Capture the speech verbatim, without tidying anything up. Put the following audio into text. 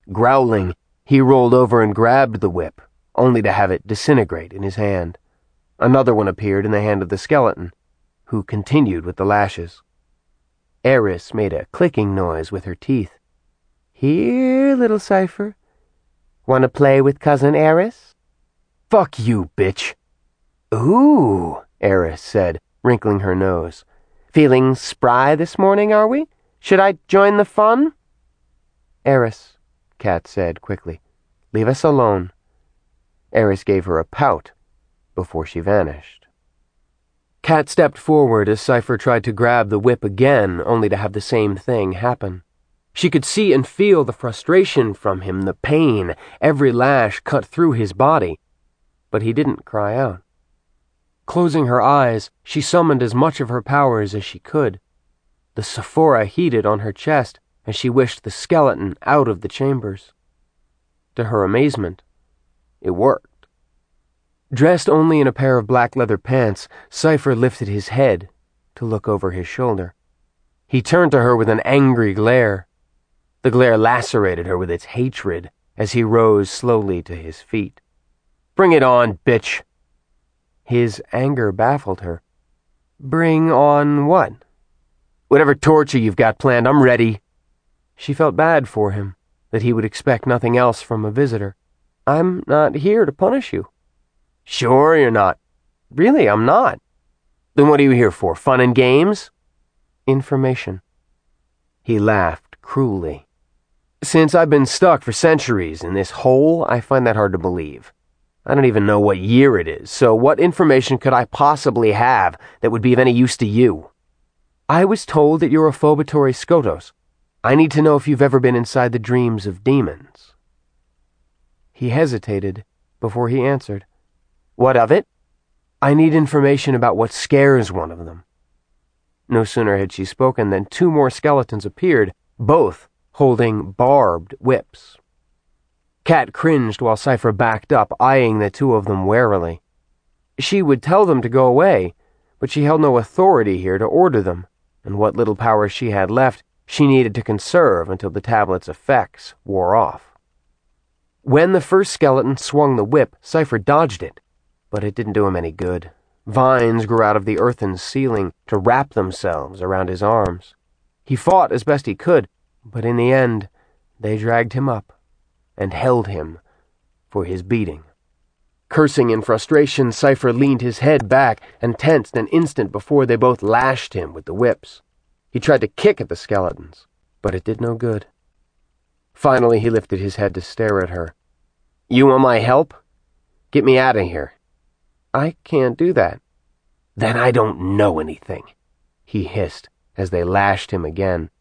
Growling, he rolled over and grabbed the whip, only to have it disintegrate in his hand. Another one appeared in the hand of the skeleton, who continued with the lashes. Eris made a clicking noise with her teeth. "Here, little Cypher. Want to play with Cousin Eris?" "Fuck you, bitch." "Ooh," Eris said, wrinkling her nose. "Feeling spry this morning, are we? Should I join the fun?" "Eris," Cat said quickly, "leave us alone." Eris gave her a pout before she vanished. Cat stepped forward as Cypher tried to grab the whip again, only to have the same thing happen. She could see and feel the frustration from him, the pain, every lash cut through his body, but he didn't cry out. Closing her eyes, she summoned as much of her powers as she could. The Sephora heated on her chest as she wished the skeleton out of the chambers. To her amazement, it worked. Dressed only in a pair of black leather pants, Cypher lifted his head to look over his shoulder. He turned to her with an angry glare. The glare lacerated her with its hatred as he rose slowly to his feet. "Bring it on, bitch!" His anger baffled her. "Bring on what?" "Whatever torture you've got planned, I'm ready." She felt bad for him, that he would expect nothing else from a visitor. "I'm not here to punish you." "Sure you're not." "Really, I'm not." "Then what are you here for, fun and games?" "Information." He laughed cruelly. "Since I've been stuck for centuries in this hole, I find that hard to believe. I don't even know what year it is, so what information could I possibly have that would be of any use to you?" "I was told that you're a Phobatory Skotos. I need to know if you've ever been inside the dreams of demons." He hesitated before he answered. "What of it?" "I need information about what scares one of them." No sooner had she spoken than two more skeletons appeared, both holding barbed whips. Cat cringed while Cypher backed up, eyeing the two of them warily. She would tell them to go away, but she held no authority here to order them, and what little power she had left she needed to conserve until the tablet's effects wore off. When the first skeleton swung the whip, Cypher dodged it, but it didn't do him any good. Vines grew out of the earthen ceiling to wrap themselves around his arms. He fought as best he could, but in the end, they dragged him up and held him for his beating. Cursing in frustration, Cypher leaned his head back and tensed an instant before they both lashed him with the whips. He tried to kick at the skeletons, but it did no good. Finally, he lifted his head to stare at her. "You want my help? Get me out of here." "I can't do that." "Then I don't know anything," he hissed as they lashed him again.